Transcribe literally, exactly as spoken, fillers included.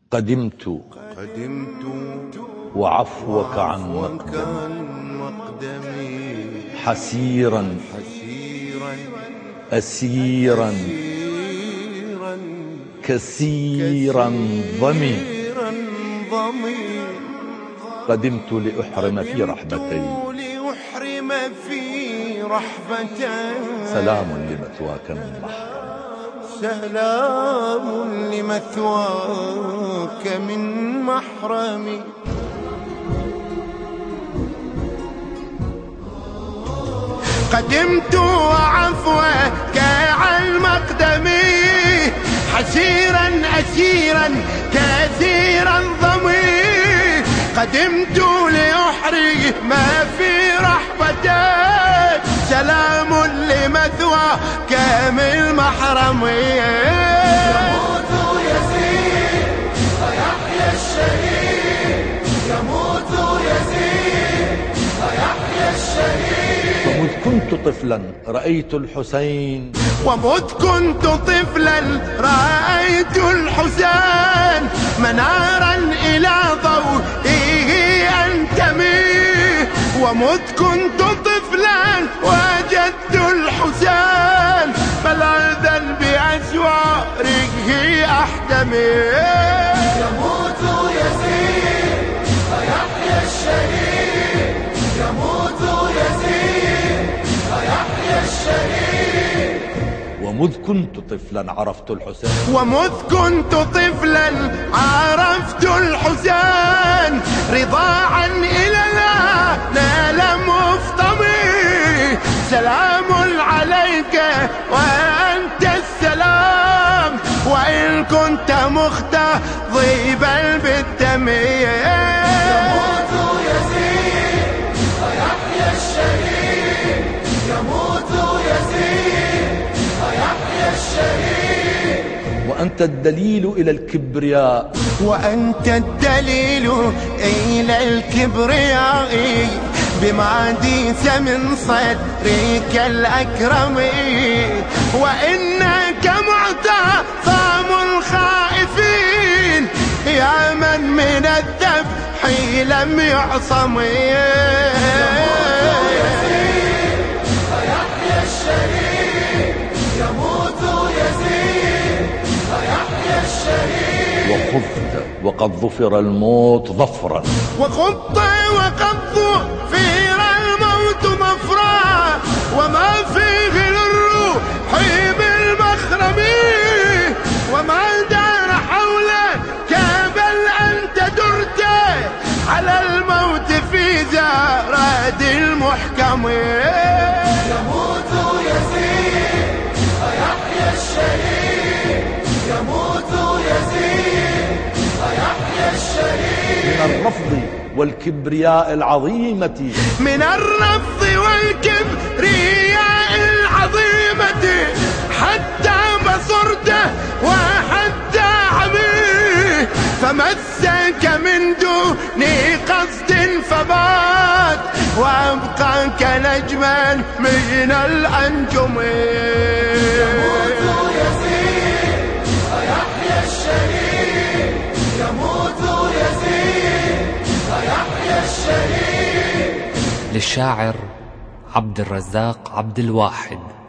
قدمت قدمت وعفوك عن مقدمي حسيرا أسيرا كثيرا ضمي قدمت لأحرم في رحبتي سلام لمثواك من محرم سلام لمثواك من محرم. قدمت وعفوك عن مقدمي حسيرا أسيرا كثيرا ضمي قدمت لأحري ما في رحبتك سلام لمثواك من محرم. يموت يزيد فيحيى الشهيد يموت يزيد فيحيى الشهيد. ومذ كنت طفلا رأيت الحسين ومذ كنت طفلا رأيت الحسين منارا إلى ضوئه أنتمي. ومذ كنت طفلا وجدت الحسين ملاذا بأسواره أحتمي. يموت يزيد فيحيى الشهيد يموت يزيد فيحيى الشهيد. ومذ كنت طفلا عرفت الحسين ومذ كنت طفلا عرفت الحسين رضاعا إلى نال مفطمي. سلام عليك وأنت السلام وإن كنت مختضبا بالدم. يموت يزيد فيحيى الشهيد يموت يزيد فيحيى الشهيد. وأنت الدليل إلى الكبرياء وأنت الدليل إلى الكبرياء بما ديس من صدرك الأكرم. وإنك معتصم الخائفين يا من من الذبح لم يعصم. يموت يزيد فيحيى الشهيد يموت يزيد فيحيى الشهيد. وخفت وقد ظفر الموت ظفرا وخط وقد ظفر الموت ظفرا وما فيه للروح بالمخرم. وما دار حولك بل أنت درت على الموت في زراد المحكم. يموت يزيد فيحيى الشهيد يموت يزيد فيحيى الشهيد. من الرفض والكبرياء العظيمة من الرفض والكبرياء العظيمة حتى بصرته وحتى عميه. فمسك من دون قصد فبات وأبقاك نجما من الأنجم. يموت يزيد فيحيى الشهيد يموت يزيد فيحيى الشهيد. للشاعر عبد الرزاق عبد الواحد.